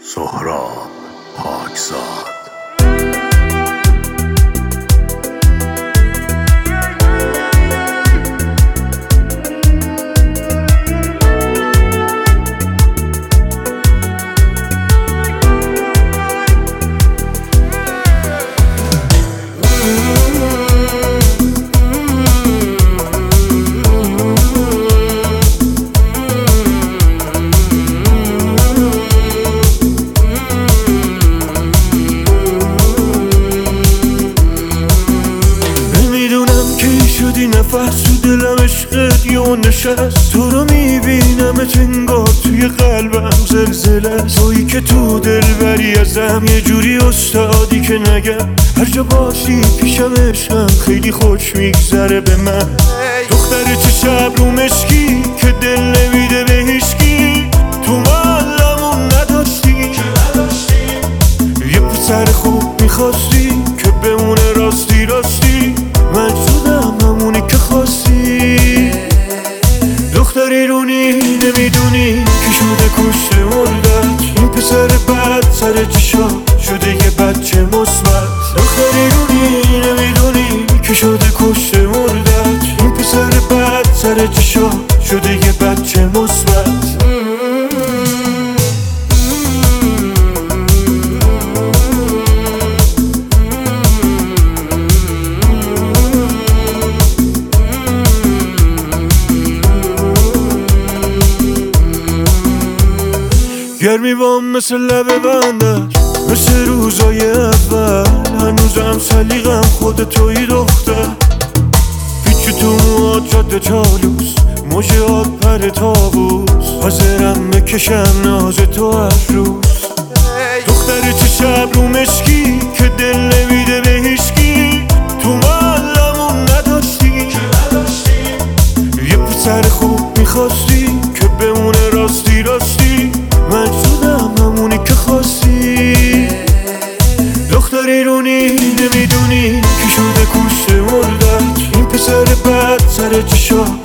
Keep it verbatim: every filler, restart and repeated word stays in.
سهراب پاکزاد. شدی نفس تو دلم عشقت یه نشست، تو رو میبینم انگار توی قلبم زلزله، تویی که تو دل بری ازم یه جوری استادی که نگم، هر جا باشی پیشم عشقم خیلی خوش میگذره به من. دختر چه شب رو مشکی که دل نمیده به هیچکی، تو محلمون نداشتی یه پسر خوب میخواستی که بمونه راستی راستی، من شدم همونی که خواستی. دختری رونی نمیدونی که شده کشته مردت، این پسر بد سر چشا شده یه بچه مثبت. دختری رونی نمیدونی که شده کشته مردت، این پسر بد سر چشا شده یه بچه مثبت. گرمی بام مثل لب بندش، مثل روزای اول، هنوزم سلیقم خود توی دختر. پیچ تو موهات جاده چالوس، موجهات پر تابوس، حاضرم بکشم ناز تو هر روز. دختر چه شب رو مشکی که دل نمیده به هیچکی، تو محلمون نداشتی یه پسر خوب میخواستی که بمونه راستی راستی، من شدم همونی که خواستی. دختری رونی نمیدونی که شده کشته مردت، این پسر بد سر چشا